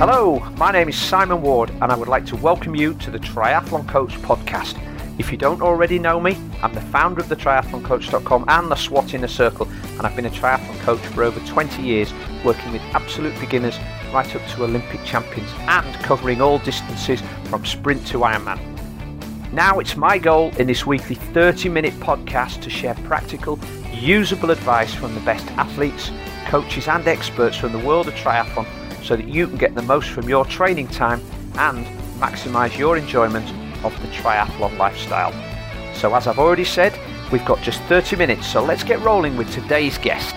Hello, my name is Simon Ward and I would like to welcome you to the Triathlon Coach podcast. If you don't already know me, I'm the founder of the triathloncoach.com and the SWAT Inner Circle, and I've been a triathlon coach for over 20 years, working with absolute beginners right up to Olympic champions and covering all distances from sprint to Ironman. Now it's my goal in this weekly 30-minute podcast to share practical, usable advice from the best athletes, coaches and experts from the world of triathlon so that you can get the most from your training time and maximise your enjoyment of the triathlon lifestyle. So as I've already said, we've got just 30 minutes, so let's get rolling with today's guest.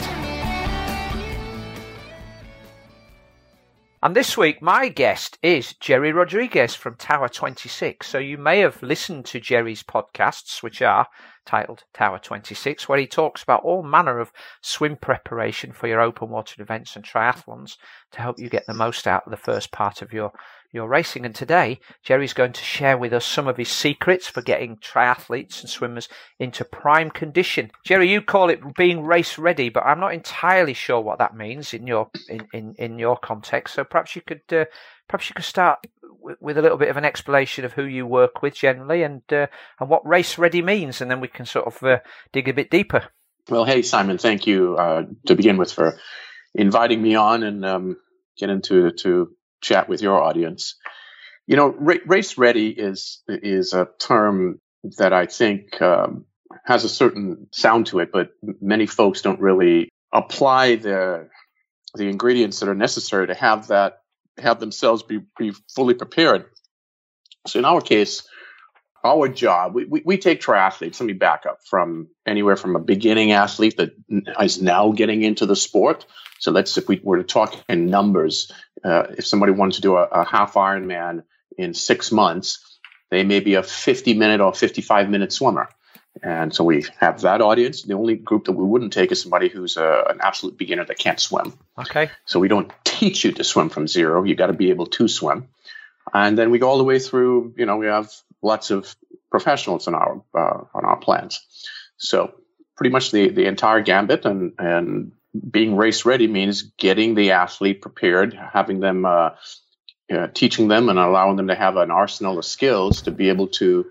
And this week, my guest is Jerry Rodriguez from Tower 26. So you may have listened to Jerry's podcasts, which are titled Tower 26, where he talks about all manner of swim preparation for your open water events and triathlons to help you get the most out of the first part of your racing. And today, Jerry's going to share with us some of his secrets for getting triathletes and swimmers into prime condition. Jerry, you call it being race ready, but I'm not entirely sure what that means in your context. So perhaps you could start with a little bit of an explanation of who you work with generally and what race ready means, and then we can sort of dig a bit deeper. Well, hey Simon, thank you to begin with for inviting me on and get into to chat with your audience. You know, race ready is a term that I think has a certain sound to it, but many folks don't really apply the ingredients that are necessary to have themselves be fully prepared. So in our case, our job, we take triathletes, let me back up, from anywhere from a beginning athlete that is now getting into the sport. So if we were to talk in numbers, if somebody wanted to do a half Ironman in 6 months, they may be a 50-minute or 55-minute swimmer. And so we have that audience. The only group that we wouldn't take is somebody who's an absolute beginner that can't swim. Okay. So we don't teach you to swim from zero. You got to be able to swim. And then we go all the way through, we have lots of professionals on our plans. So pretty much the entire gambit, and being race ready means getting the athlete prepared, having them, teaching them and allowing them to have an arsenal of skills to be able to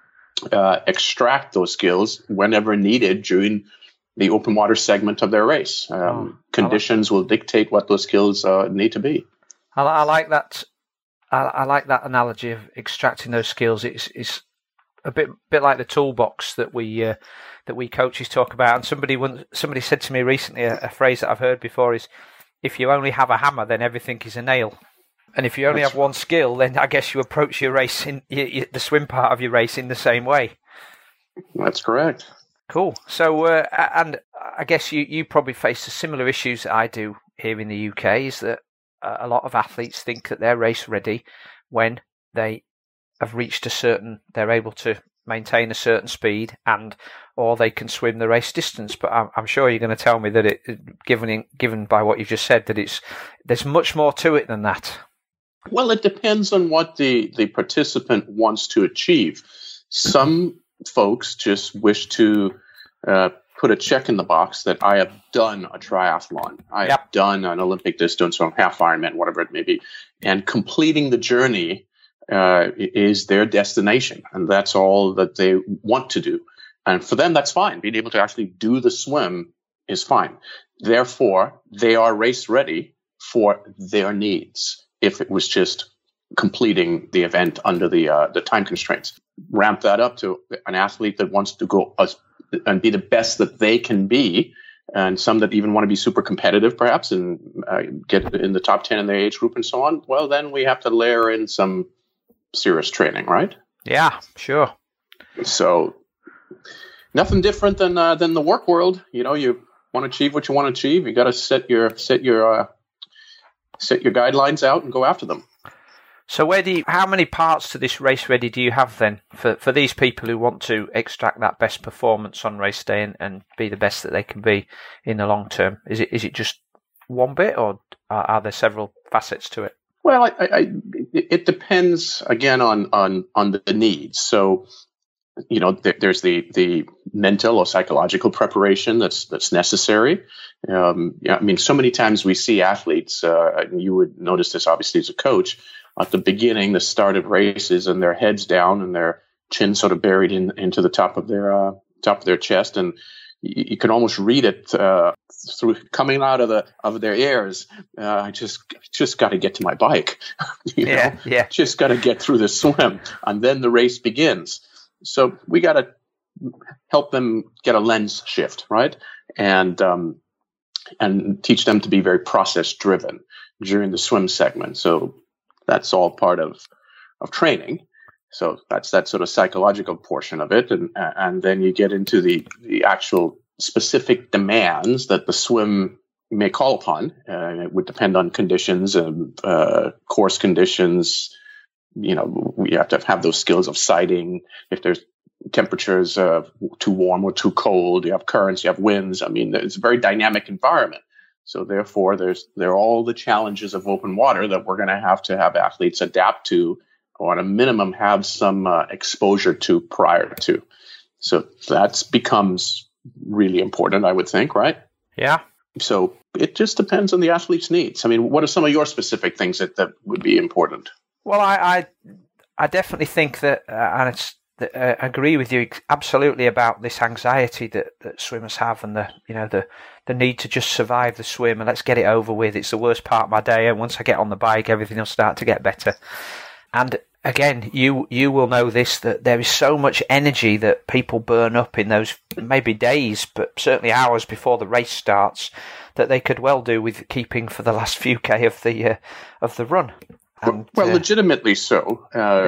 extract those skills whenever needed during the open water segment of their race. Conditions will dictate what those skills need to be. I like that. I like that analogy of extracting those skills. It's a bit like the toolbox that we coaches talk about. And somebody said to me recently a phrase that I've heard before is, if you only have a hammer, then everything is a nail. And if you only have one skill, then I guess you approach your race the swim part of your race in the same way. That's correct. Cool. So, and I guess you probably face the similar issues that I do here in the UK, is that a lot of athletes think that they're race ready when they have reached they're able to maintain a certain speed or they can swim the race distance. But I'm sure you're going to tell me that given by what you've just said, that there's much more to it than that. Well, it depends on what the participant wants to achieve. Some folks just wish to put a check in the box that I have done a triathlon. I have done an Olympic distance or half Ironman, whatever it may be. And completing the journey is their destination. And that's all that they want to do. And for them, that's fine. Being able to actually do the swim is fine. Therefore, they are race ready for their needs. If it was just completing the event under the time constraints, ramp that up to an athlete that wants to go and be the best that they can be, and some that even want to be super competitive, perhaps, and get in the top 10 in their age group and so on. Well, then we have to layer in some serious training, right? Yeah, sure. So nothing different than the work world. You want to achieve what you want to achieve. You got to set your guidelines out and go after them. So how many parts to this race ready do you have then for these people who want to extract that best performance on race day and be the best that they can be in the long term? Is it just one bit, or are there several facets to it? Well, it depends again on the needs. So there's the mental or psychological preparation that's necessary. So many times we see athletes, and you would notice this obviously as a coach, at the beginning, the start of races, and their heads down and their chin sort of buried into the top of their chest, and you can almost read it through coming out of their ears. I just got to get to my bike. Just got to get through the swim, and then the race begins. So we got to help them get a lens shift, right? And teach them to be very process driven during the swim segment. So that's all part of training. So that's that sort of psychological portion of it. And then you get into the actual specific demands that the swim may call upon. It would depend on conditions and course conditions. We have to have those skills of sighting. If there's temperatures too warm or too cold, you have currents, you have winds. It's a very dynamic environment. So therefore, there are all the challenges of open water that we're going to have athletes adapt to, or at a minimum have some exposure to prior to. So that becomes really important, I would think, right? Yeah. So it just depends on the athlete's needs. What are some of your specific things that would be important? Well, I definitely think that, and I agree with you absolutely about this anxiety that swimmers have, and the need to just survive the swim and let's get it over with. It's the worst part of my day, and once I get on the bike, everything will start to get better. And again, you will know this, that there is so much energy that people burn up in those maybe days, but certainly hours before the race starts, that they could well do with keeping for the last few K of the run. And, legitimately so.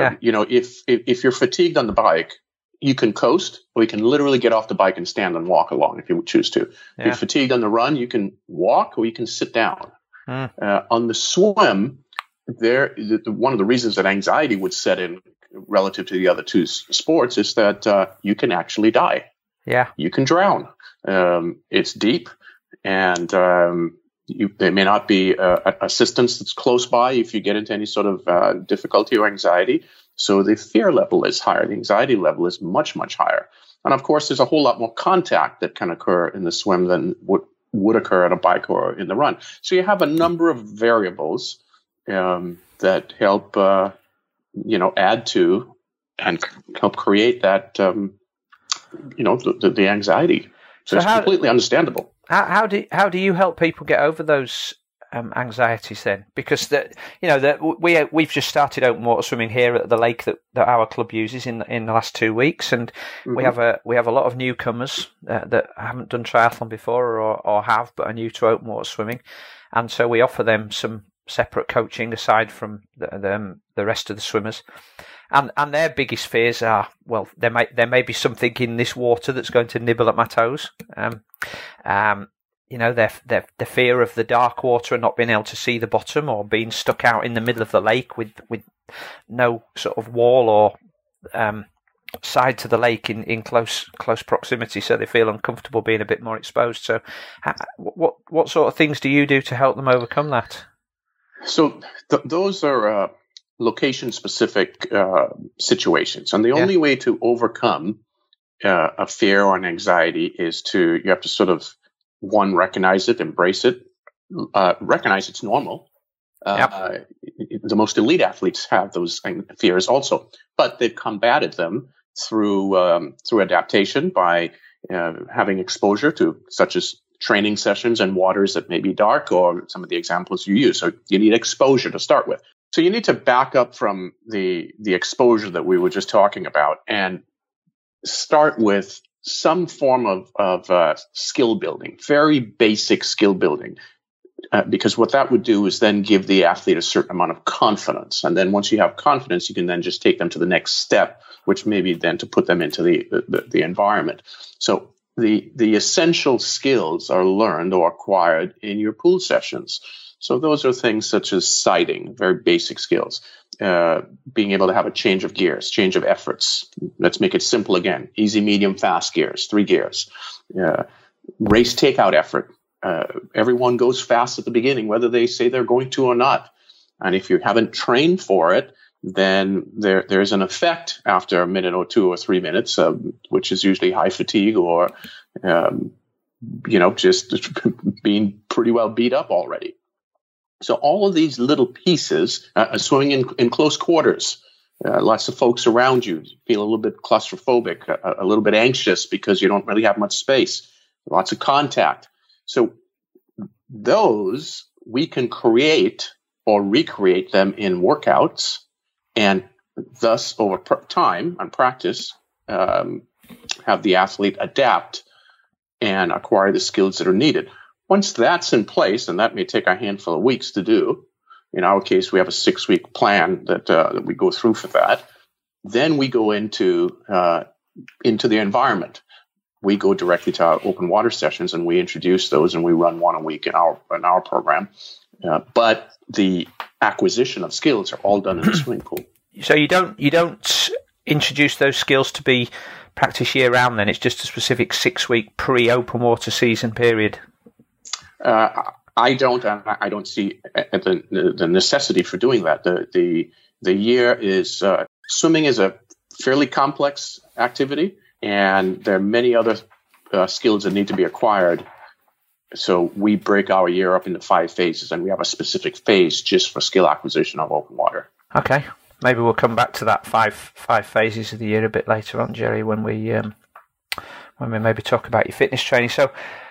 If you're fatigued on the bike, you can coast, or you can literally get off the bike and stand and walk along if you choose to. Yeah. If you're fatigued on the run, you can walk or you can sit down. On the swim, one of the reasons that anxiety would set in relative to the other two sports is that you can actually die. Yeah, you can drown. It's deep, and there may not be assistance that's close by if you get into any sort of difficulty or anxiety. So the fear level is higher. The anxiety level is much, much higher. And of course, there's a whole lot more contact that can occur in the swim than would occur at a bike or in the run. So you have a number of variables that help, add to and help create that, the anxiety. So it's completely understandable. How do you help people get over those anxieties then? Because we've just started open water swimming here at the lake that our club uses in the last 2 weeks, and we have a lot of newcomers that haven't done triathlon before or have but are new to open water swimming, and so we offer them some separate coaching aside from the rest of the swimmers. And their biggest fears are, well, there may be something in this water that's going to nibble at my toes. The fear of the dark water and not being able to see the bottom, or being stuck out in the middle of the lake with no sort of wall or side to the lake in close proximity, so they feel uncomfortable being a bit more exposed. So, what sort of things do you do to help them overcome that? So those are location-specific situations, and the only way to overcome a fear or an anxiety is you have to sort of, one, recognize it, embrace it, recognize it's normal. The most elite athletes have those fears also, but they've combated them through adaptation by having exposure to, such as training sessions and waters that may be dark, or some of the examples you use. So you need exposure to start with. So you need to back up from the exposure that we were just talking about and start with some form of skill building, very basic skill building, because what that would do is then give the athlete a certain amount of confidence. And then once you have confidence, you can then just take them to the next step, which may be then to put them into the environment. So the essential skills are learned or acquired in your pool sessions. So those are things such as sighting, very basic skills, being able to have a change of gears, change of efforts. Let's make it simple again. Easy, medium, fast gears, 3 gears. Race takeout effort. Everyone goes fast at the beginning, whether they say they're going to or not. And if you haven't trained for it, then there's an effect after a minute or 2 or 3 minutes, which is usually high fatigue or, just being pretty well beat up already. So all of these little pieces, swimming in close quarters, lots of folks around you, feel a little bit claustrophobic, a little bit anxious because you don't really have much space, lots of contact. So those we can create or recreate them in workouts, and thus over time and practice, have the athlete adapt and acquire the skills that are needed. Once that's in place, and that may take a handful of weeks to do, in our case, we have a 6-week plan that we go through for that. Then we go into the environment. We go directly to our open water sessions, and we introduce those, and we run one a week in our program. But the acquisition of skills are all done in the swimming pool. So you don't introduce those skills to be practiced year round. Then it's just a specific 6-week pre-open water season period. I don't see the necessity for doing that. The year is swimming is a fairly complex activity, and there are many other skills that need to be acquired. So we break our year up into 5 phases, and we have a specific phase just for skill acquisition of open water. Okay, maybe we'll come back to that five phases of the year a bit later on, Jerry, when we maybe talk about your fitness training. So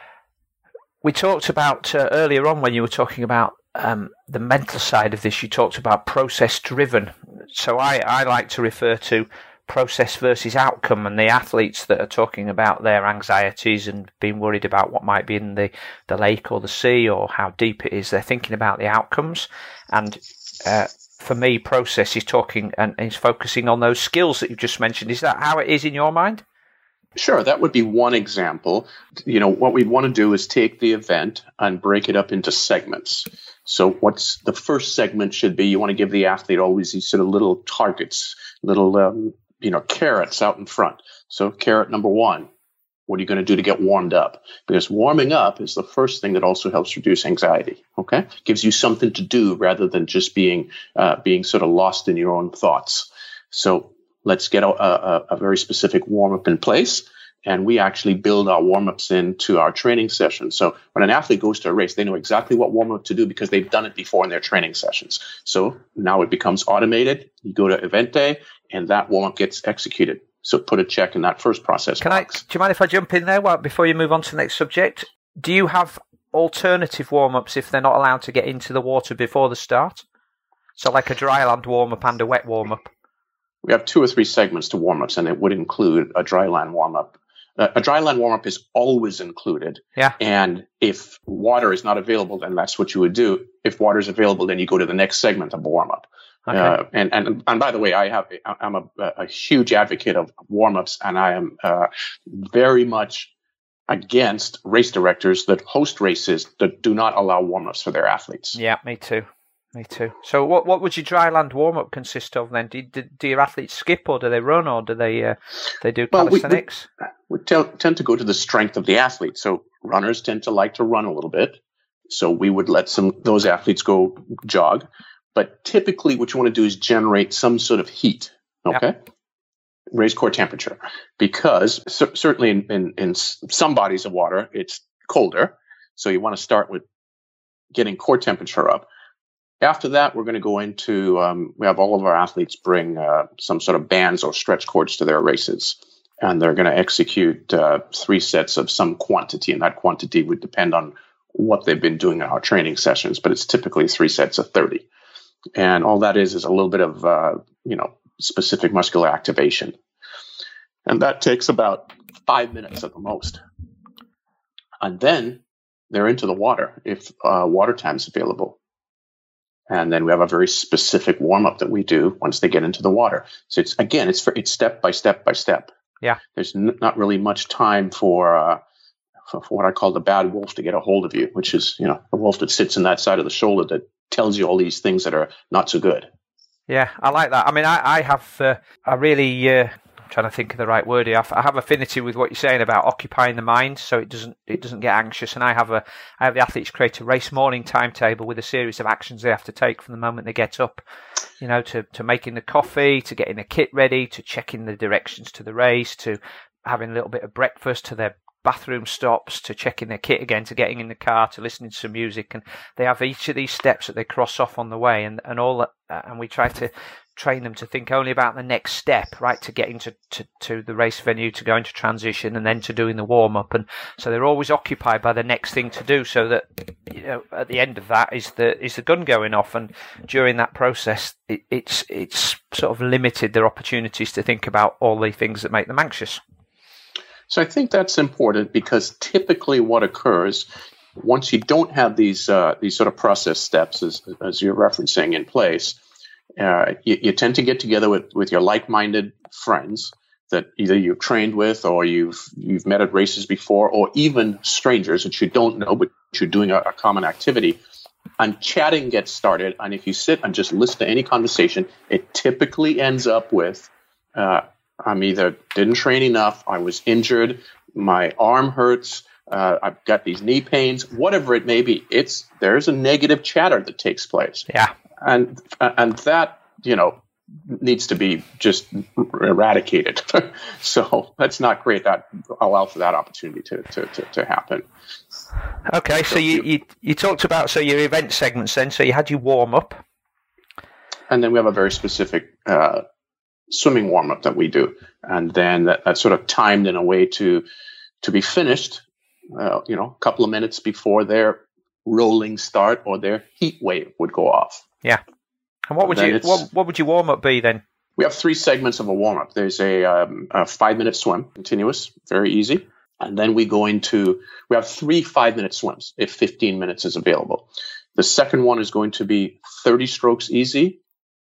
we talked about earlier on when you were talking about the mental side of this, you talked about process driven. So I like to refer to process versus outcome, and the athletes that are talking about their anxieties and being worried about what might be in the lake or the sea or how deep it is, they're thinking about the outcomes. And for me, process is talking and is focusing on those skills that you just mentioned. Is that how it is in your mind? Sure, that would be one example. What we'd want to do is take the event and break it up into segments. So what's the first segment should be, you want to give the athlete always these sort of little targets, little, carrots out in front. So carrot number 1, what are you going to do to get warmed up? Because warming up is the first thing that also helps reduce anxiety, okay? Gives you something to do rather than just being sort of lost in your own thoughts. So let's get a very specific warm-up in place, and we actually build our warm-ups into our training sessions. So when an athlete goes to a race, they know exactly what warm-up to do because they've done it before in their training sessions. So now it becomes automated. You go to event day, and that warm-up gets executed. So put a check in that first process box. Do you mind if I jump in there before you move on to the next subject? Do you have alternative warm-ups if they're not allowed to get into the water before the start? So like a dry land warm-up and a wet warm-up? We have 2 or 3 segments to warm-ups, and it would include a dry land warm-up. A dry land warm-up is always included. Yeah. And if water is not available, then that's what you would do. If water is available, then you go to the next segment of warm-up. Okay. And by the way, I'm a huge advocate of warm-ups, and I am very much against race directors that host races that do not allow warm-ups for their athletes. Yeah, me too. So what would your dry land warm-up consist of then? Do your athletes skip, or do they run, or do they do calisthenics? We tend to go to the strength of the athlete. So runners tend to like to run a little bit. So we would let those athletes go jog. But typically what you want to do is generate some sort of heat, okay? Yep. Raise core temperature. Because certainly in some bodies of water, it's colder. So you want to start with getting core temperature up. After that, we're going to go into, we have all of our athletes bring some sort of bands or stretch cords to their races. And they're going to execute 3 sets of some quantity. And that quantity would depend on what they've been doing in our training sessions. But it's typically 3 sets of 30. And all that is a little bit of, specific muscular activation. And that takes about 5 minutes at the most. And then they're into the water if water time is available. And then we have a very specific warm-up that we do once they get into the water. So it's step by step by step. Yeah. There's not really much time for what I call the bad wolf to get a hold of you, which is, the wolf that sits in that side of the shoulder that tells you all these things that are not so good. Yeah, I like that. I mean, I have a really I'm trying to think of the right word here. I have affinity with what you're saying about occupying the mind, so it doesn't get anxious. And I have the athletes create a race morning timetable with a series of actions they have to take from the moment they get up. To making the coffee, to getting the kit ready, to checking the directions to the race, to having a little bit of breakfast, to their bathroom stops, to checking their kit again, to getting in the car, to listening to some music. And they have each of these steps that they cross off on the way, and all that. And we try to train them to think only about the next step, right, to getting to the race venue, to going to transition, and then to doing the warm-up. And so they're always occupied by the next thing to do, so that at the end of that is the gun going off. And during that process, it's sort of limited their opportunities to think about all the things that make them anxious. So I think that's important, because typically what occurs once you don't have these sort of process steps, as you're referencing, in place, you tend to get together with your like-minded friends that either you've trained with, or you've met at races before, or even strangers that you don't know, but you're doing a common activity, and chatting gets started. And if you sit and just listen to any conversation, it typically ends up with, I'm either didn't train enough, I was injured, my arm hurts, I've got these knee pains, whatever it may be. There's a negative chatter that takes place. Yeah. And that, needs to be just eradicated. So let's not create that, allow for that opportunity to happen. Okay, so you talked about your event segments then. So you had your warm up, and then we have a very specific swimming warm up that we do, and then that's sort of timed in a way to be finished, a couple of minutes before their rolling start or their heat wave would go off. Yeah. And what would your warm up be then? We have 3 segments of a warm up. There's a 5-minute swim, continuous, very easy. And then we have 3 5-minute swims if 15 minutes is available. The second one is going to be 30 strokes easy,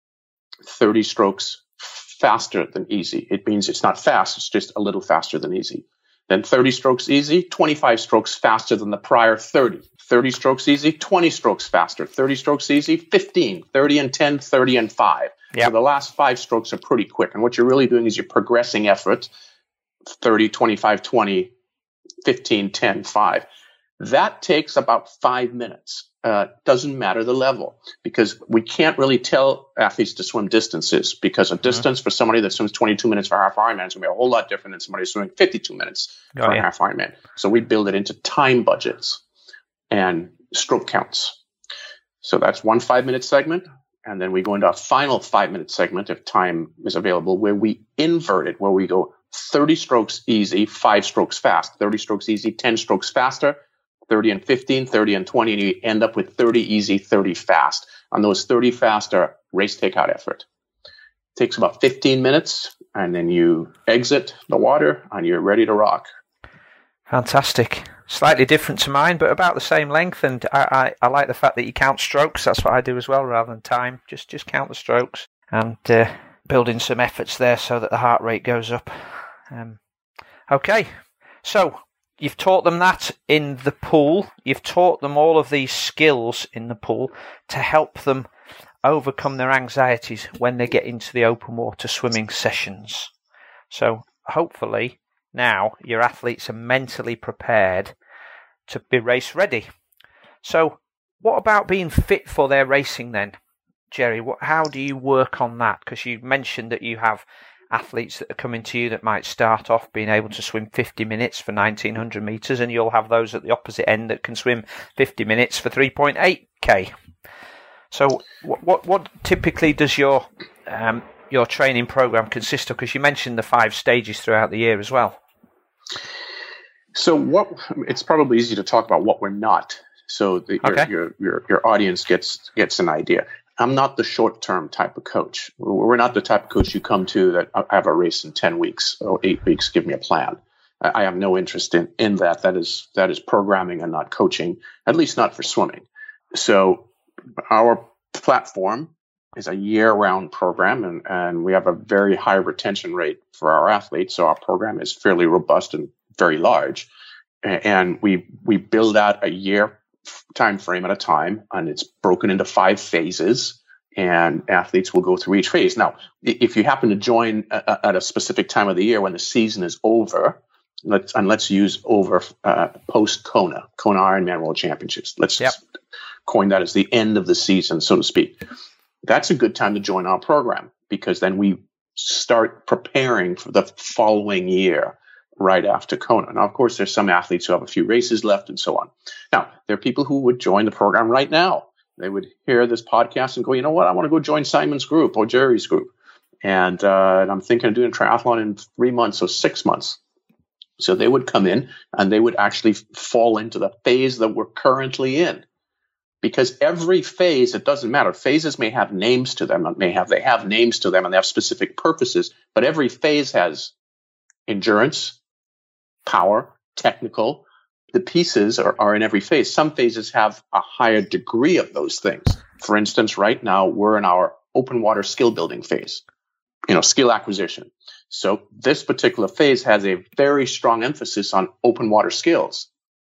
30 strokes faster than easy. It means it's not fast, it's just a little faster than easy. Then 30 strokes easy, 25 strokes faster than the prior 30. 30 strokes easy, 20 strokes faster. 30 strokes easy, 15, 30 and 10, 30 and 5. Yep. So the last 5 strokes are pretty quick. And what you're really doing is you're progressing effort, 30, 25, 20, 15, 10, 5. That takes about 5 minutes. Doesn't matter the level, because we can't really tell athletes to swim distances, because a distance for somebody that swims 22 minutes for half Ironman is going to be a whole lot different than somebody swimming 52 minutes for a half Ironman. So we build it into time budgets and stroke counts. So that's one 5-minute segment. And then we go into a final 5-minute segment if time is available, where we invert it, where we go 30 strokes easy, 5 strokes fast, 30 strokes easy, 10 strokes faster, 30 and 15, 30 and 20, and you end up with 30 easy, 30 fast. On those 30 fast are race takeout effort. It takes about 15 minutes, and then you exit the water, and you're ready to rock. Fantastic. Slightly different to mine, but about the same length. And I like the fact that you count strokes. That's what I do as well, rather than time. Just count the strokes, and build in some efforts there so that the heart rate goes up. Okay, so you've taught them that in the pool. You've taught them all of these skills in the pool to help them overcome their anxieties when they get into the open water swimming sessions. So hopefully now your athletes are mentally prepared to be race ready. So what about being fit for their racing then, Jerry? How do you work on that? Because you mentioned that you have athletes that are coming to you that might start off being able to swim 50 minutes for 1,900 metres, and you'll have those at the opposite end that can swim 50 minutes for 3.8k. So what typically does your training program consist of? Because you mentioned the 5 stages throughout the year as well. So it's probably easy to talk about what we're not, so your audience gets an idea. I'm not the short-term type of coach. We're not the type of coach you come to that I have a race in 10 weeks or 8 weeks, give me a plan. I have no interest in that. That is programming and not coaching, at least not for swimming. So our platform is a year-round program, and we have a very high retention rate for our athletes. So our program is fairly robust and very large. And we build out a year time frame at a time, and it's broken into 5 phases. and athletes will go through each phase. Now, if you happen to join at a specific time of the year when the season is over, let's use over post Kona Ironman World Championships. Let's coin that as the end of the season, so to speak. That's a good time to join our program, because then we start preparing for the following year right after Kona. Now, of course, there's some athletes who have a few races left and so on. Now, there are people who would join the program right now. They would hear this podcast and go, you know what, I want to go join Simon's group or Jerry's group. And I'm thinking of doing a triathlon in 3 months or 6 months. So they would come in and they would actually fall into the phase that we're currently in. Because every phase, it doesn't matter. Phases may have names to them. They have names to them and they have specific purposes. But every phase has endurance, power, technical. The pieces are in every phase. Some phases have a higher degree of those things. For instance, right now, we're in our open water skill building phase, skill acquisition. So this particular phase has a very strong emphasis on open water skills.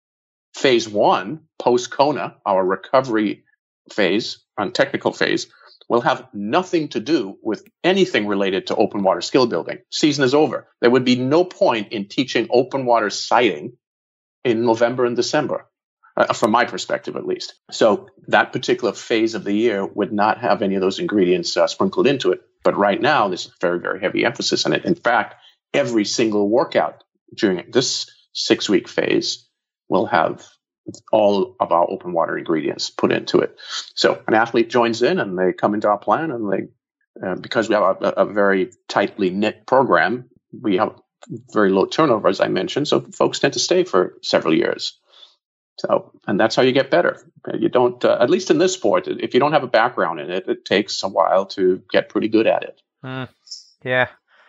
Phase 1, post-Kona, our recovery phase, and technical phase, will have nothing to do with anything related to open water skill building. Season is over. There would be no point in teaching open water sighting in November and December, from my perspective at least. So that particular phase of the year would not have any of those ingredients sprinkled into it. But right now, there's a very, very heavy emphasis on it. In fact, every single workout during this 6-week phase will have all of our open water ingredients put into it. So an athlete joins in and they come into our plan, and they, because we have a very tightly knit program, we have very low turnover, as I mentioned. So folks tend to stay for several years. So, and that's how you get better. You don't, at least in this sport, if you don't have a background in it, it takes a while to get pretty good at it. Yeah.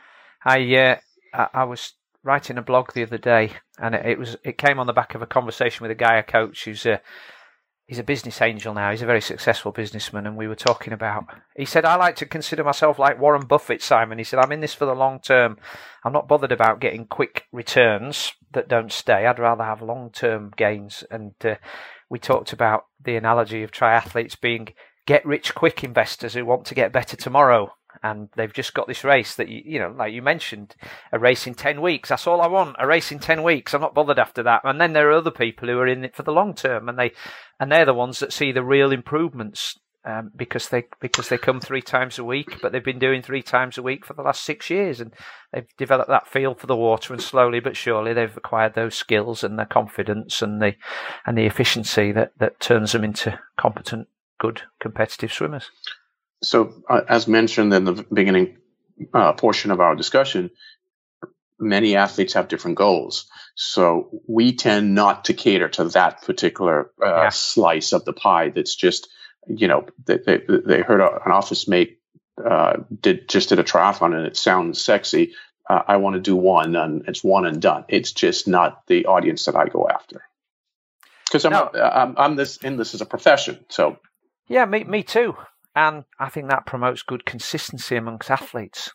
I was writing a blog the other day, and it came on the back of a conversation with a guy I coach who's he's a business angel now. He's a very successful businessman, and we were talking about, he said, I like to consider myself like Warren Buffett, Simon. He said, I'm in this for the long term. I'm not bothered about getting quick returns that don't stay. I'd rather have long-term gains. And we talked about the analogy of triathletes being get-rich-quick investors who want to get better tomorrow. And they've just got this race that, like you mentioned, a race in 10 weeks. That's all I want, a race in 10 weeks. I'm not bothered after that. And then there are other people who are in it for the long term, and they're the ones that see the real improvements because they come 3 times a week, but they've been doing 3 times a week for the last 6 years, and they've developed that feel for the water, and slowly but surely they've acquired those skills and the confidence and the efficiency that turns them into competent, good, competitive swimmers. So, as mentioned in the beginning portion of our discussion, many athletes have different goals. So we tend not to cater to that particular slice of the pie. That's just, they heard an office mate did a triathlon and it sounds sexy. I want to do one, and it's one and done. It's just not the audience that I go after, because I'm in this as a profession. So yeah, me too. And I think that promotes good consistency amongst athletes.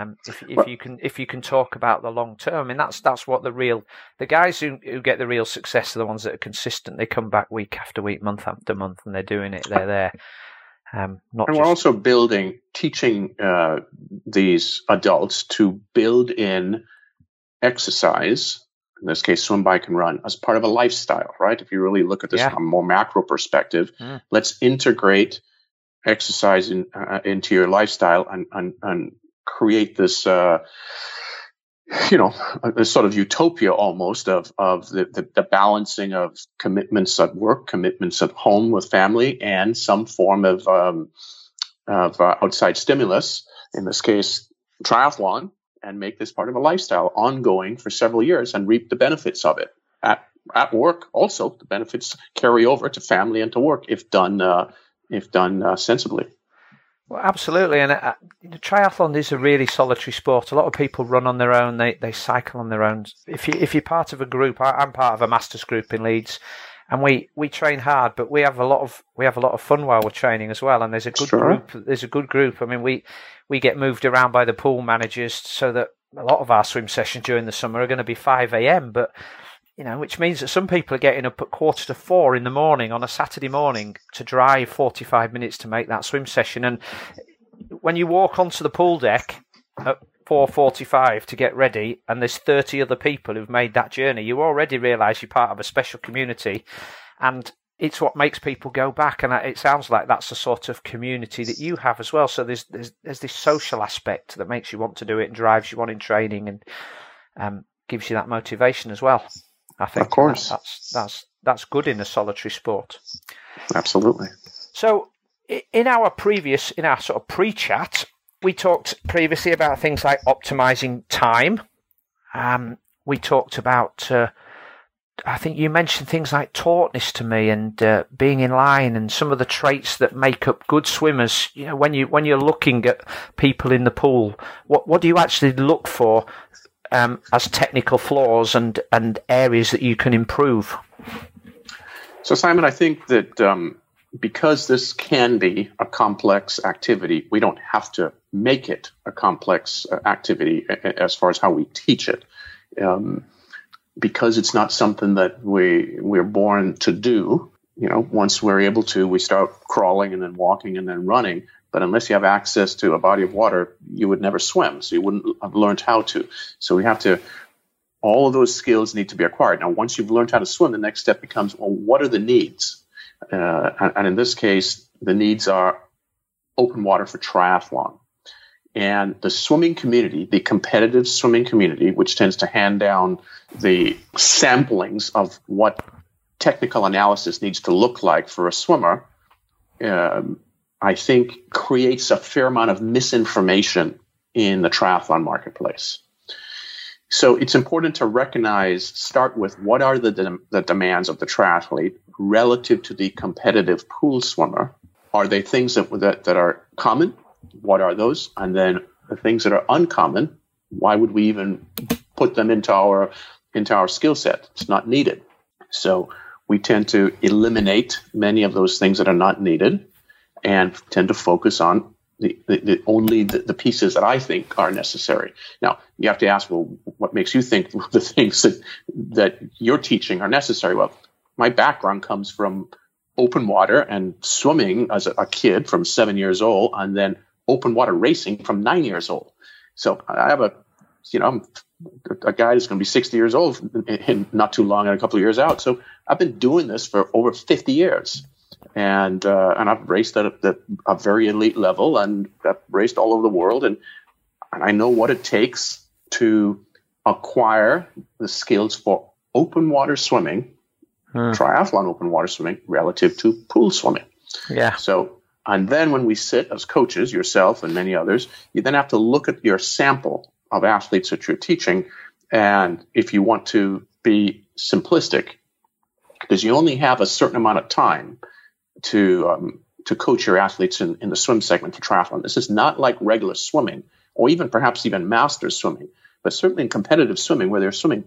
If you can talk about the long term, I mean that's what the guys who get the real success are the ones that are consistent. They come back week after week, month after month, and they're doing it. They're there. We're also teaching these adults to build in exercise, in this case, swim, bike, and run, as part of a lifestyle, right? If you really look at this from a more macro perspective, let's integrate exercise into your lifestyle and create this a sort of utopia almost of the balancing of commitments at work, commitments at home with family, and some form of outside stimulus, in this case triathlon, and make this part of a lifestyle ongoing for several years and reap the benefits of it at work. Also, the benefits carry over to family and to work if done sensibly. Well, absolutely. And triathlon is a really solitary sport. A lot of people run on their own. They cycle on their own. If you're part of a group, I'm part of a masters group in Leeds, and we train hard, but we have a lot of fun while we're training as well. And there's a good group. There's a good group. I mean, we get moved around by the pool managers so that a lot of our swim sessions during the summer are going to be 5 a.m. But which means that some people are getting up at 3:45 in the morning on a Saturday morning to drive 45 minutes to make that swim session. And when you walk onto the pool deck at 4:45 to get ready, and there's 30 other people who've made that journey, you already realise you're part of a special community, and it's what makes people go back. And it sounds like that's the sort of community that you have as well. So there's this social aspect that makes you want to do it and drives you on in training and gives you that motivation as well. I think, of course, that's good in a solitary sport. Absolutely. So in our sort of pre-chat, we talked previously about things like optimizing time. We talked about, I think you mentioned things like tautness to me and being in line and some of the traits that make up good swimmers. When you're looking at people in the pool, what do you actually look for as technical flaws and areas that you can improve? So, Simon, I think that because this can be a complex activity, we don't have to make it a complex activity as far as how we teach it. Because it's not something that we're born to do. Once we're able to, we start crawling and then walking and then running. But unless you have access to a body of water, you would never swim. So you wouldn't have learned how to. So we have to, all of those skills need to be acquired. Now, once you've learned how to swim, the next step becomes, well, what are the needs? And in this case, the needs are open water for triathlon. And the swimming community, the competitive swimming community, which tends to hand down the samplings of what technical analysis needs to look like for a swimmer, I think creates a fair amount of misinformation in the triathlon marketplace. So it's important to start with what are the demands of the triathlete relative to the competitive pool swimmer. Are they things that are common? What are those? And then the things that are uncommon, why would we even put them into our skill set? It's not needed. So we tend to eliminate many of those things that are not needed and tend to focus on the pieces that I think are necessary. Now, you have to ask, well, what makes you think the things that you're teaching are necessary? Well, my background comes from open water and swimming as a kid from 7 years old, and then open water racing from 9 years old. So I have I'm a guy that's going to be 60 years old in not too long and a couple of years out. So I've been doing this for over 50 years. And I've raced at a very elite level, and I've raced all over the world. And I know what it takes to acquire the skills for open water swimming, triathlon open water swimming, relative to pool swimming. Yeah. So, and then when we sit as coaches, yourself and many others, you then have to look at your sample of athletes that you're teaching. And if you want to be simplistic, because you only have a certain amount of time to coach your athletes in the swim segment for triathlon. This is not like regular swimming, or even perhaps even masters swimming, but certainly in competitive swimming where they're swimming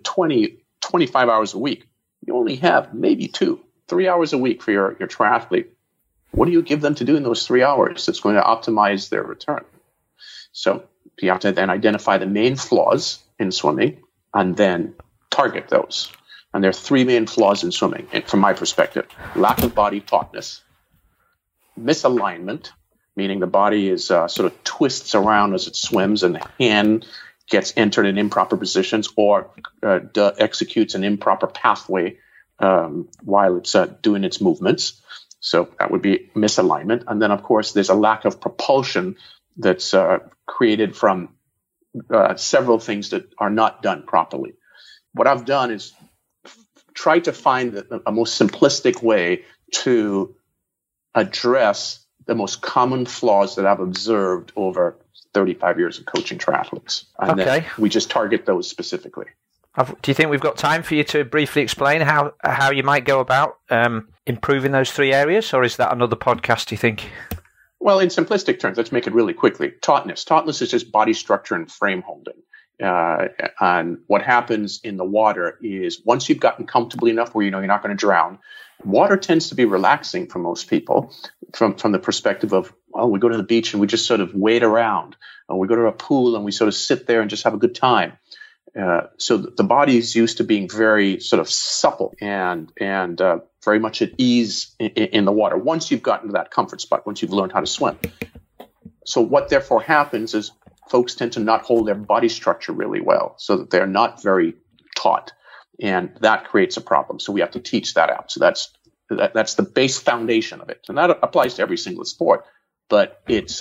25 hours a week. You only have maybe 2-3 hours a week for your triathlete. What do you give them to do in those 3 hours that's going to optimize their return? So you have to then identify the main flaws in swimming and then target those. And there are 3 main flaws in swimming, from my perspective: lack of body tautness, misalignment, meaning the body is sort of twists around as it swims and the hand gets entered in improper positions or executes an improper pathway while it's doing its movements. So that would be misalignment. And then, of course, there's a lack of propulsion that's created from several things that are not done properly. What I've done is try to find a most simplistic way to address the most common flaws that I've observed over 35 years of coaching triathletes. And then we just target those specifically. Do you think we've got time for you to briefly explain how you might go about improving those 3 areas, or is that another podcast, do you think? Well, in simplistic terms, let's make it really quickly. Tautness. Tautness is just body structure and frame holding. And what happens in the water is once you've gotten comfortable enough where you know you're not going to drown, water tends to be relaxing for most people from the perspective of, well, we go to the beach and we just sort of wade around, or we go to a pool and we sort of sit there and just have a good time. So the body is used to being very sort of supple and very much at ease in the water once you've gotten to that comfort spot, once you've learned how to swim. So what therefore happens is folks tend to not hold their body structure really well, so that they're not very taut, and that creates a problem. So we have to teach that out. So that's the base foundation of it, and that applies to every single sport. But it's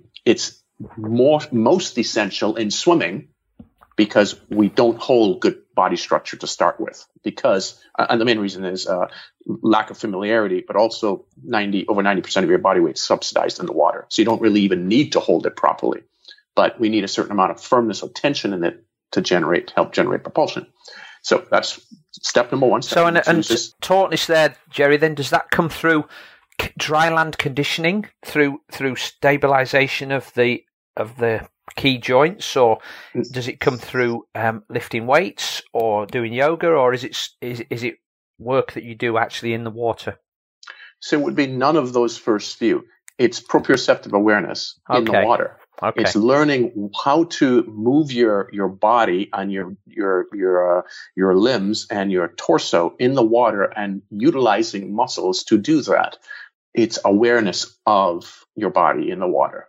most essential in swimming, because we don't hold good body structure to start with, and the main reason is lack of familiarity, but also over 90% of your body weight is subsidized in the water. So you don't really even need to hold it properly, but we need a certain amount of firmness or tension in it to help generate propulsion. So that's step number one. So and tautness there, Jerry, then does that come through dry land conditioning, through stabilization of the key joints, or does it come through lifting weights or doing yoga, or is it work that you do actually in the water? So it would be none of those first few. It's proprioceptive awareness in the water. Okay. It's learning how to move your body and your limbs and your torso in the water and utilizing muscles to do that. It's awareness of your body in the water.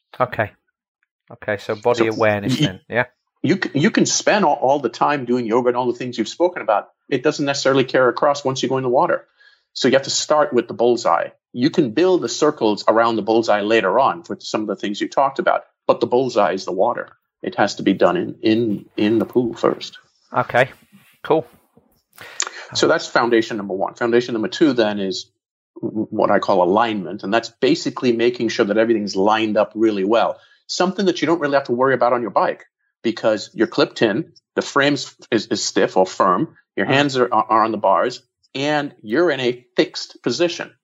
Okay, so body awareness then, yeah? You can spend all the time doing yoga and all the things you've spoken about. It doesn't necessarily carry across once you go in the water. So you have to start with the bullseye. You can build the circles around the bullseye later on for some of the things you talked about, but the bullseye is the water. It has to be done in the pool first. Okay, cool. So that's foundation number one. Foundation number two then is what I call alignment, and that's basically making sure that everything's lined up really well. Something that you don't really have to worry about on your bike, because you're clipped in, the frame is stiff or firm, your hands are on the bars, and you're in a fixed position.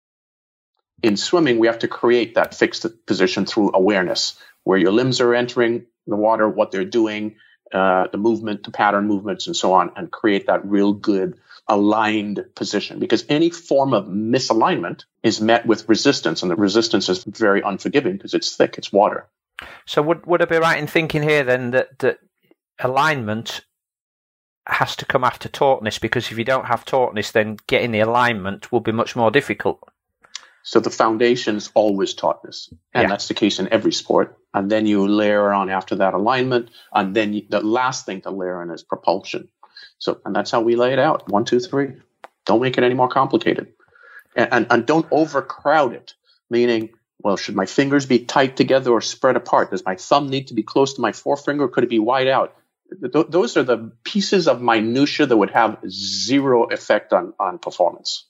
In swimming, we have to create that fixed position through awareness, where your limbs are entering the water, what they're doing, the movement, the pattern movements, and so on, and create that real good aligned position. Because any form of misalignment is met with resistance, and the resistance is very unforgiving because it's thick, it's water. So would I be right in thinking here then that alignment has to come after tautness, because if you don't have tautness, then getting the alignment will be much more difficult? So the foundation's always tautness, and that's the case in every sport. And then you layer on after that alignment, and then the last thing to layer in is propulsion. So, and that's how we lay it out. 1, 2, 3. Don't make it any more complicated, and don't overcrowd it. Meaning, well, should my fingers be tight together or spread apart? Does my thumb need to be close to my forefinger? Could it be wide out? Those are the pieces of minutia that would have zero effect on performance.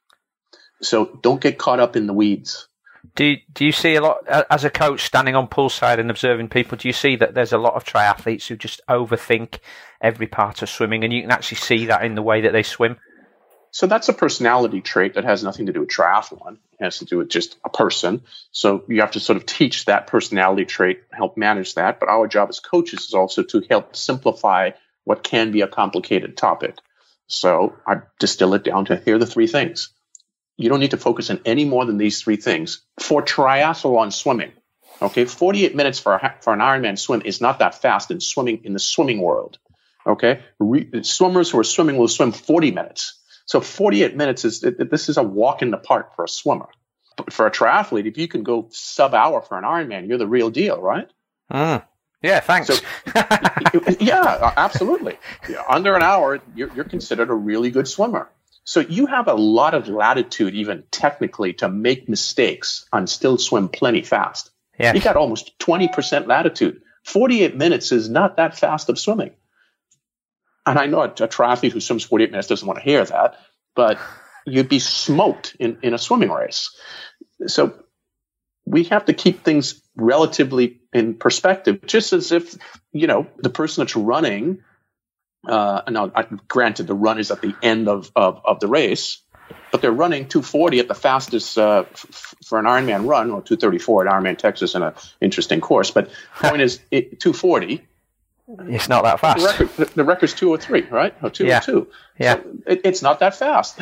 So don't get caught up in the weeds. Do you see a lot, as a coach standing on poolside and observing people, do you see that there's a lot of triathletes who just overthink every part of swimming, and you can actually see that in the way that they swim? So that's a personality trait that has nothing to do with triathlon. It has to do with just a person. So you have to sort of teach that personality trait, help manage that. But our job as coaches is also to help simplify what can be a complicated topic. So I distill it down to here are the 3 things. You don't need to focus on any more than these 3 things. For triathlon swimming, okay, 48 minutes for an Ironman swim is not that fast in the swimming world. Okay, swimmers who are swimming will swim 40 minutes. So 48 minutes this is a walk in the park for a swimmer. But for a triathlete, if you can go sub-hour for an Ironman, you're the real deal, right? Yeah, thanks. So, yeah, absolutely. Under an hour, you're considered a really good swimmer. So you have a lot of latitude, even technically, to make mistakes and still swim plenty fast. Yeah. You got almost 20% latitude. 48 minutes is not that fast of swimming. And I know a triathlete who swims 48 minutes doesn't want to hear that, but you'd be smoked in a swimming race. So we have to keep things relatively in perspective, just as if, the person that's running, now granted the run is at the end of the race, but they're running 2:40 at the fastest for an Ironman run, or 2:34 at Ironman Texas in an interesting course. But the point is, 2:40. It's not that fast. The record's 2:03, right? Or 2:02. Yeah. So it's not that fast.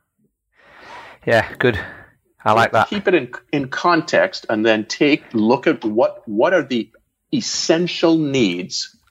Yeah, good. I like that. Keep it in context, and then look at what are the essential needs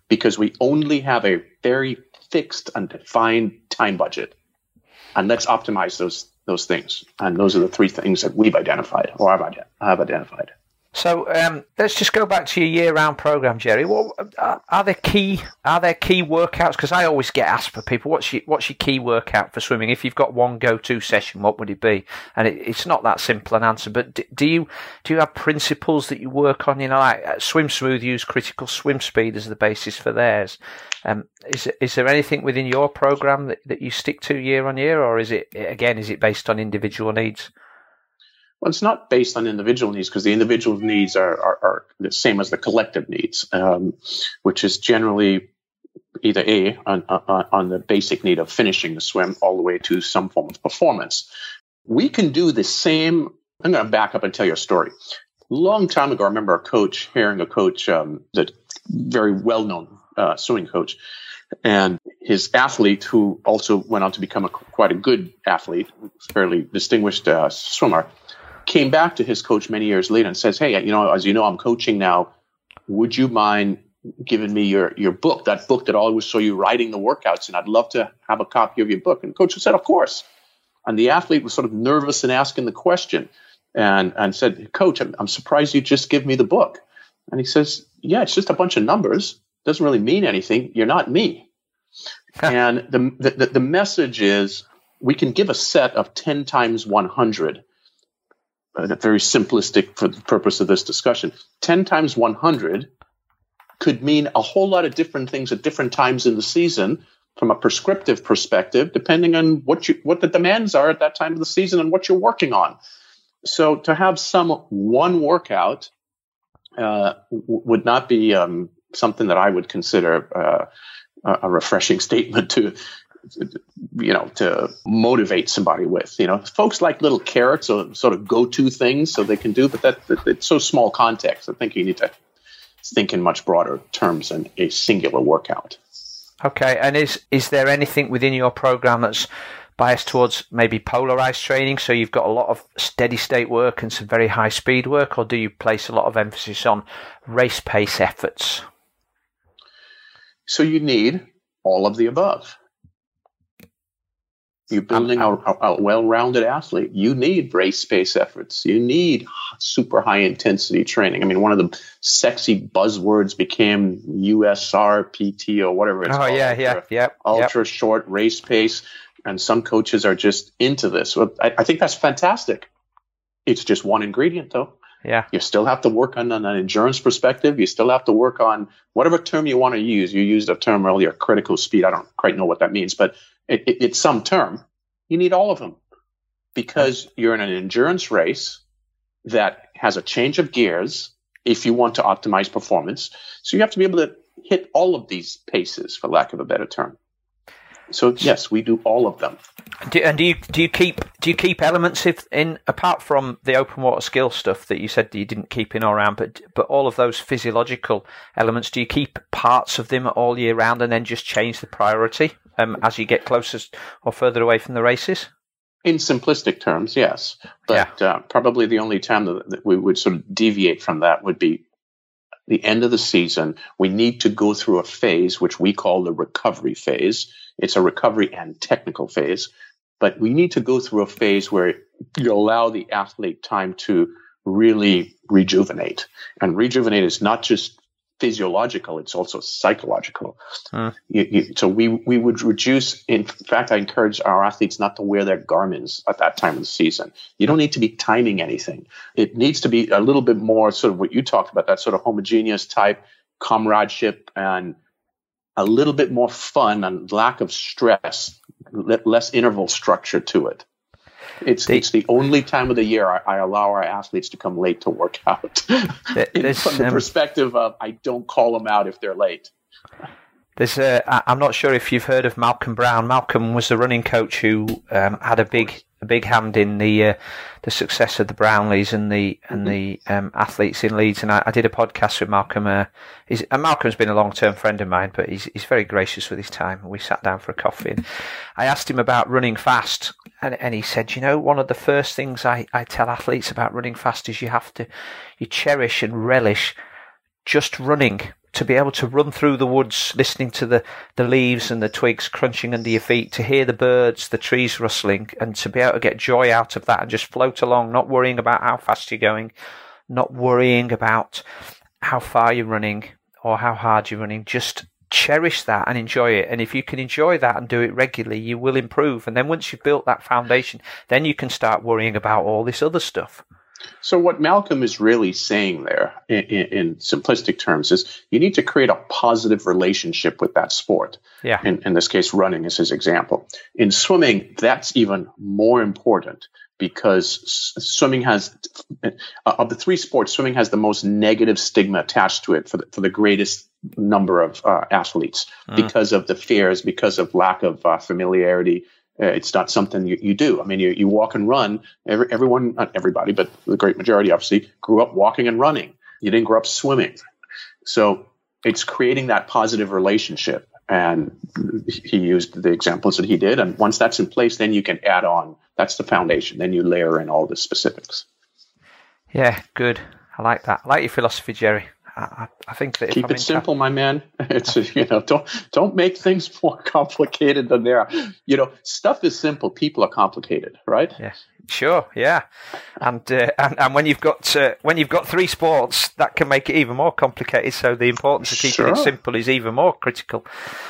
because we only have a very fixed and defined time budget. And let's optimize those things. And those are the three things that we've identified, or I've identified. So let's just go back to your year-round program, Jerry. What are there key workouts? Because I always get asked for people, what's your key workout for swimming? If you've got one go-to session, what would it be? And it's not that simple an answer. But do you have principles that you work on? Like Swim Smooth use critical swim speed as the basis for theirs. Is there anything within your program that you stick to year on year, or is it based on individual needs? Well, it's not based on individual needs, because the individual needs are the same as the collective needs, which is generally either on the basic need of finishing the swim all the way to some form of performance. We can do the same. I'm going to back up and tell you a story. Long time ago, I remember hearing a coach, that very well-known swimming coach, and his athlete, who also went on to become quite a good athlete, fairly distinguished swimmer, came back to his coach many years later and says, "Hey, as you know, I'm coaching now. Would you mind giving me your book, that book that always saw you writing the workouts, and I'd love to have a copy of your book." And the coach said, "Of course." And the athlete was sort of nervous in asking the question and said, "Coach, I'm surprised you just give me the book." And he says, "Yeah, it's just a bunch of numbers. Doesn't really mean anything. You're not me." And the message is, we can give a set of 10 times 100. Very simplistic for the purpose of this discussion. 10 times 100 could mean a whole lot of different things at different times in the season from a prescriptive perspective, depending on what the demands are at that time of the season and what you're working on. So to have some one workout would not be something that I would consider a refreshing statement to motivate somebody with. Folks like little carrots or sort of go-to things so they can do, but that it's so small context. I think you need to think in much broader terms than a singular workout. Okay, and is there anything within your program that's biased towards maybe polarized training? So you've got a lot of steady state work and some very high speed work, or do you place a lot of emphasis on race pace efforts? So you need all of the above. You're building a well-rounded athlete. You need race pace efforts. You need super high-intensity training. I mean, one of the sexy buzzwords became USRPT or whatever it's called. Ultra short race pace. And some coaches are just into this. Well, I think that's fantastic. It's just one ingredient, though. Yeah. You still have to work on an endurance perspective. You still have to work on whatever term you want to use. You used a term earlier, critical speed. I don't quite know what that means, but it's some term. You need all of them, because you're in an endurance race that has a change of gears if you want to optimize performance. So you have to be able to hit all of these paces, for lack of a better term. So yes, we do all of them. Do you keep elements in apart from the open water skill stuff that you said that you didn't keep in or around, but all of those physiological elements? Do you keep parts of them all year round and then just change the priority as you get closer or further away from the races? In simplistic terms, yes. But probably the only time that we would sort of deviate from that would be the end of the season. We need to go through a phase which we call the recovery phase. It's a recovery and technical phase, but we need to go through a phase where you allow the athlete time to really rejuvenate. And rejuvenate is not just physiological, it's also psychological. So we would reduce. In fact, I encourage our athletes not to wear their Garmins at that time of the season. You don't need to be timing anything. It needs to be a little bit more sort of what you talked about, that sort of homogeneous type comradeship and a little bit more fun and lack of stress, less interval structure to it. It's the only time of the year I allow our athletes to come late to work out. From the perspective of, I don't call them out if they're late. I'm not sure if you've heard of Malcolm Brown. Malcolm was the running coach who had a big hand in the success of the Brownlees and the athletes in Leeds. And I did a podcast with Malcolm. Malcolm's been a long-term friend of mine, but he's very gracious with his time. We sat down for a coffee and I asked him about running fast. And he said, one of the first things I tell athletes about running fast is you cherish and relish just running to be able to run through the woods, listening to the leaves and the twigs crunching under your feet, to hear the birds, the trees rustling, and to be able to get joy out of that and just float along, not worrying about how fast you're going, not worrying about how far you're running or how hard you're running. Just cherish that and enjoy it. And if you can enjoy that and do it regularly, you will improve. And then once you've built that foundation, then you can start worrying about all this other stuff. So what Malcolm is really saying there in simplistic terms is you need to create a positive relationship with that sport. Yeah. In this case, running is his example. In swimming, that's even more important because swimming has, of the three sports, swimming has the most negative stigma attached to it for the greatest number of athletes because of the fears, because of lack of familiarity. It's not something you do. I mean, you walk and run. Everyone, not everybody, but the great majority, obviously, grew up walking and running. You didn't grow up swimming. So it's creating that positive relationship. And he used the examples that he did. And once that's in place, then you can add on. That's the foundation. Then you layer in all the specifics. Yeah, good. I like that. I like your philosophy, Jerry. I think that keep it simple, my man. It's don't make things more complicated than they are. Stuff is simple. People are complicated, right? Yes, sure, yeah. And when you've got three sports, that can make it even more complicated. So the importance of keeping it simple is even more critical.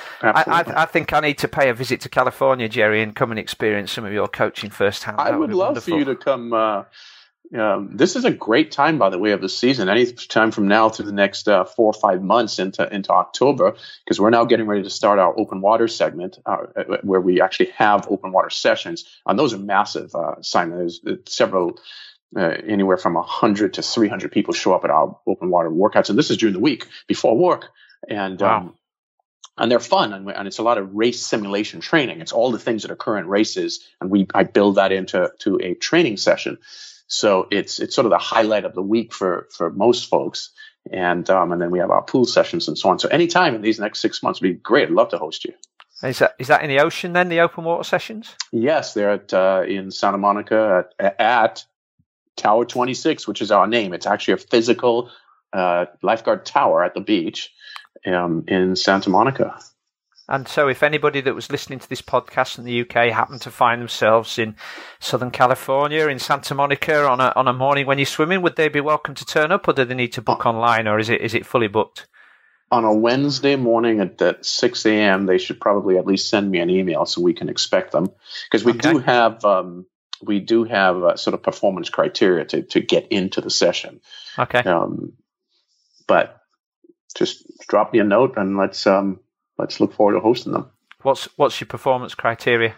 I think I need to pay a visit to California, Jerry, and come and experience some of your coaching firsthand. I would love for you to come. This is a great time, by the way, of the season. Any time from now to the next 4 or 5 months into October, because we're now getting ready to start our open water segment, where we actually have open water sessions, and those are massive. Simon, there's several, anywhere from 100 to 300 people show up at our open water workouts, and this is during the week before work, and wow. And they're fun, and it's a lot of race simulation training. It's all the things that occur in races, and I build that into a training session. So it's sort of the highlight of the week for most folks. And then we have our pool sessions and so on. So anytime in these next 6 months would be great. I'd love to host you. Is that in the ocean then, the open water sessions? Yes, they're in Santa Monica at Tower 26, which is our name. It's actually a physical lifeguard tower at the beach in Santa Monica. And so if anybody that was listening to this podcast in the UK happened to find themselves in Southern California, in Santa Monica on a morning when you're swimming, would they be welcome to turn up, or do they need to book online, or is it fully booked? On a Wednesday morning at 6 a.m., they should probably at least send me an email so we can expect them. Because we do have sort of performance criteria to get into the session. Okay. But just drop me a note and let's look forward to hosting them. What's your performance criteria?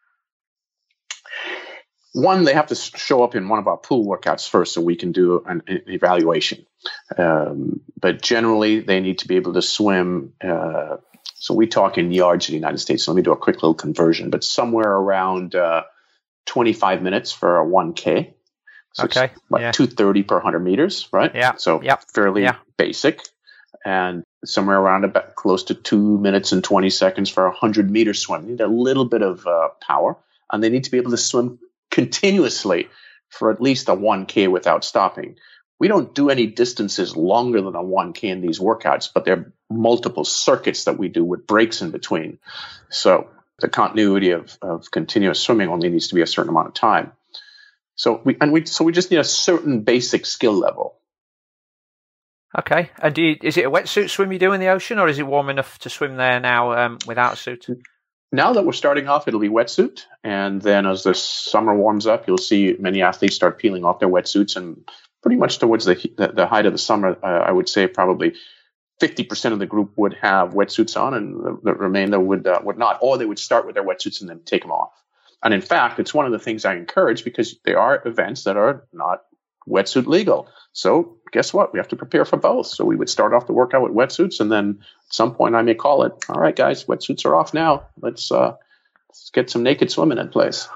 One, they have to show up in one of our pool workouts first so we can do an evaluation. But generally, they need to be able to swim. So we talk in yards in the United States. So let me do a quick little conversion. But somewhere around 25 minutes for a 1K. So okay. Like 230 per 100 meters, right? Yeah. So fairly basic. And somewhere around about close to 2 minutes and 20 seconds for a 100-meter swim. They need a little bit of power, and they need to be able to swim continuously for at least a 1K without stopping. We don't do any distances longer than a 1K in these workouts, but there are multiple circuits that we do with breaks in between. So the continuity of continuous swimming only needs to be a certain amount of time. So we just need a certain basic skill level. Okay. And is it a wetsuit swim you do in the ocean, or is it warm enough to swim there now without a suit? Now that we're starting off, it'll be wetsuit. And then as the summer warms up, you'll see many athletes start peeling off their wetsuits. And pretty much towards the height of the summer, I would say probably 50% of the group would have wetsuits on, and the remainder would not. Or they would start with their wetsuits and then take them off. And in fact, it's one of the things I encourage, because there are events that are not wetsuit legal. So guess what? We have to prepare for both. So we would start off the workout with wetsuits, and then at some point I may call it, all right, guys, wetsuits are off now. Let's get some naked swimming in place.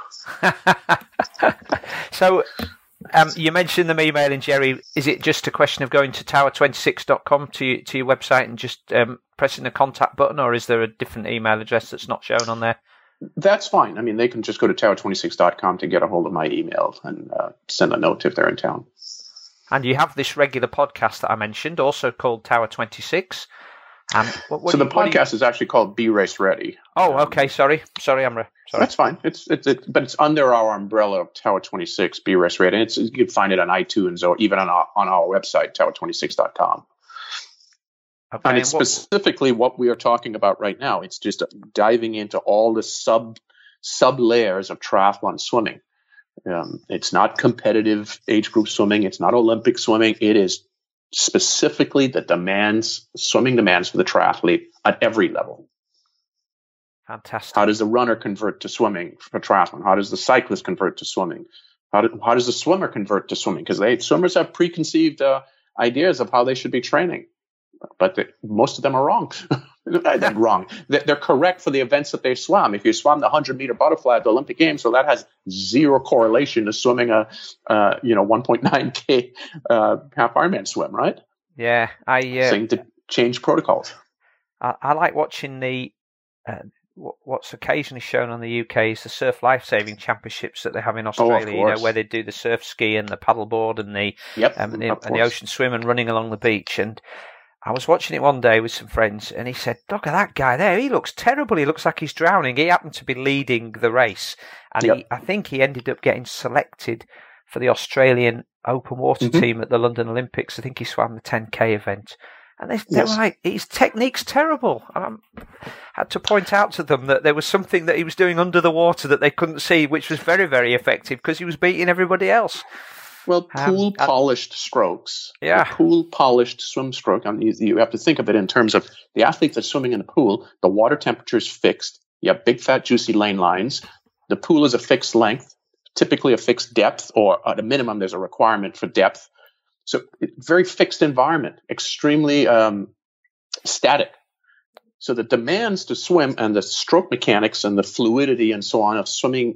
So you mentioned them emailing, Jerry. Is it just a question of going to tower26.com to your website and just pressing the contact button, or is there a different email address that's not shown on there? That's fine. I mean, they can just go to tower26.com to get a hold of my email and send a note if they're in town. And you have this regular podcast that I mentioned, also called Tower 26. So the podcast is actually called Be Race Ready. Oh, okay. Sorry, Amra. Sorry. That's fine. But it's under our umbrella of Tower 26, Be Race Ready. You can find it on iTunes or even on our website, tower26.com. Okay, and it's specifically what we are talking about right now. It's just diving into all the sub layers of triathlon swimming. It's not competitive age group swimming. It's not Olympic swimming. It is specifically the swimming demands for the triathlete at every level. Fantastic. How does the runner convert to swimming for triathlon? How does the cyclist convert to swimming? How does the swimmer convert to swimming? Because swimmers have preconceived ideas of how they should be training, but most of them are wrong. They're wrong. They're correct for the events that they've swum. If you swam the 100-meter butterfly at the Olympic Games, so that has zero correlation to swimming a 1.9K half Ironman swim, right? Yeah, saying to change protocols. I like watching the what's occasionally shown on the UK is the Surf Lifesaving Championships that they have in Australia. Where they do the surf ski and the paddleboard and the ocean swim and running along the beach. And I was watching it one day with some friends, and he said, "Look at that guy there. He looks terrible. He looks like he's drowning." He happened to be leading the race, and I think he ended up getting selected for the Australian open water team at the London Olympics. I think he swam the 10K event. And they were like, his technique's terrible. I had to point out to them that there was something that he was doing under the water that they couldn't see, which was very, very effective because he was beating everybody else. Well, pool-polished strokes. Yeah. Pool-polished swim stroke. I mean, you have to think of it in terms of the athlete that's swimming in the pool. The water temperature is fixed. You have big, fat, juicy lane lines. The pool is a fixed length, typically a fixed depth, or at a minimum, there's a requirement for depth. So very fixed environment, extremely static. So the demands to swim and the stroke mechanics and the fluidity and so on of swimming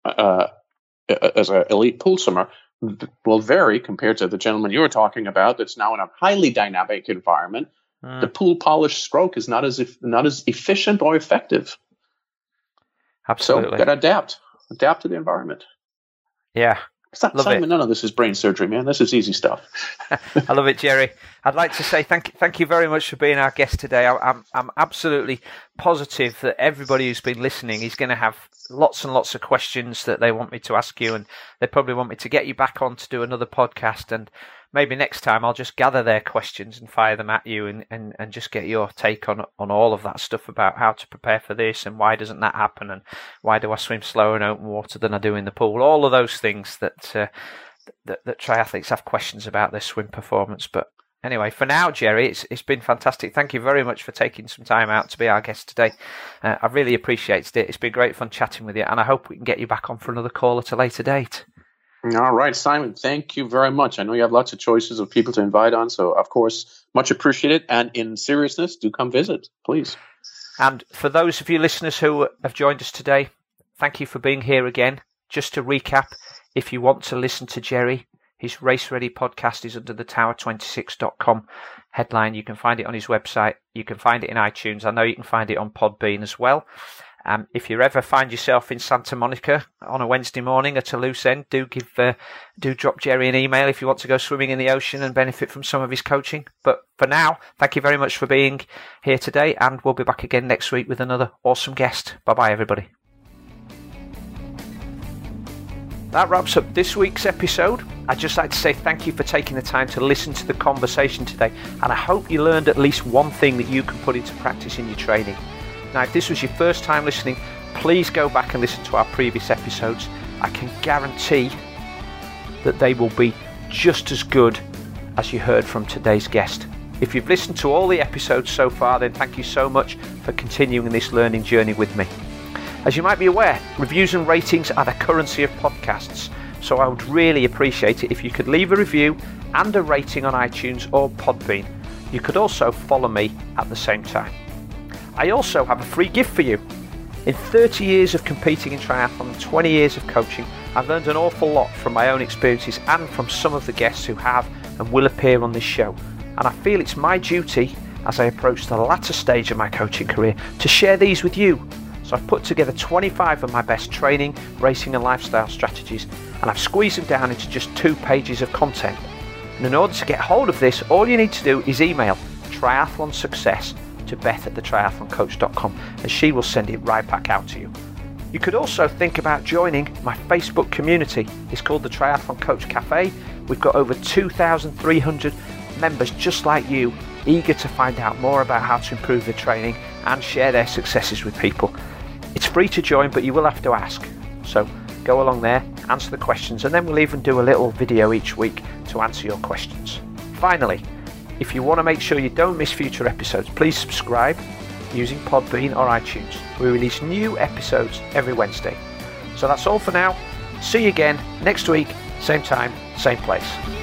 as an elite pool swimmer will vary compared to the gentleman you were talking about that's now in a highly dynamic environment. The pool polished stroke is not as efficient or effective. Absolutely. So got to adapt to the environment. Yeah. Simon, none of this is brain surgery, man. This is easy stuff. I love it, Jerry. I'd like to say thank you very much for being our guest today. I'm absolutely positive that everybody who's been listening is going to have lots and lots of questions that they want me to ask you, and they probably want me to get you back on to do another podcast. And maybe next time I'll just gather their questions and fire them at you and just get your take on all of that stuff about how to prepare for this and why doesn't that happen and why do I swim slower in open water than I do in the pool. All of those things that triathletes have questions about their swim performance. But anyway, for now, Jerry, it's been fantastic. Thank you very much for taking some time out to be our guest today. I really appreciated it. It's been great fun chatting with you, and I hope we can get you back on for another call at a later date. All right, Simon, thank you very much. I know you have lots of choices of people to invite on, so of course, much appreciated. And in seriousness, do come visit, please. And for those of you listeners who have joined us today, thank you for being here again. Just to recap, if you want to listen to Jerry, his Race Ready podcast is under the tower26.com headline. You can find it on his website. You can find it in iTunes. I know you can find it on Podbean as well. If you ever find yourself in Santa Monica on a Wednesday morning at a loose end, do drop Jerry an email if you want to go swimming in the ocean and benefit from some of his coaching. But for now, thank you very much for being here today, and we'll be back again next week with another awesome guest. Bye-bye, everybody. That wraps up this week's episode. I'd just like to say thank you for taking the time to listen to the conversation today, and I hope you learned at least one thing that you can put into practice in your training. Now, if this was your first time listening, please go back and listen to our previous episodes. I can guarantee that they will be just as good as you heard from today's guest. If you've listened to all the episodes so far, then thank you so much for continuing this learning journey with me. As you might be aware, reviews and ratings are the currency of podcasts, so I would really appreciate it if you could leave a review and a rating on iTunes or Podbean. You could also follow me at the same time. I also have a free gift for you. In 30 years of competing in triathlon and 20 years of coaching, I've learned an awful lot from my own experiences and from some of the guests who have and will appear on this show. And I feel it's my duty, as I approach the latter stage of my coaching career, to share these with you. So I've put together 25 of my best training, racing and lifestyle strategies, and I've squeezed them down into just 2 pages of content. And in order to get hold of this, all you need to do is email Triathlon Success to Beth@thetriathloncoach.com, and she will send it right back out to you. You could also think about joining my Facebook community. It's called the Triathlon Coach Cafe. We've got over 2,300 members just like you, eager to find out more about how to improve their training and share their successes with people. It's free to join, but you will have to ask. So go along there, answer the questions, and then we'll even do a little video each week to answer your questions. Finally, if you want to make sure you don't miss future episodes, please subscribe using Podbean or iTunes. We release new episodes every Wednesday. So that's all for now. See you again next week, same time, same place.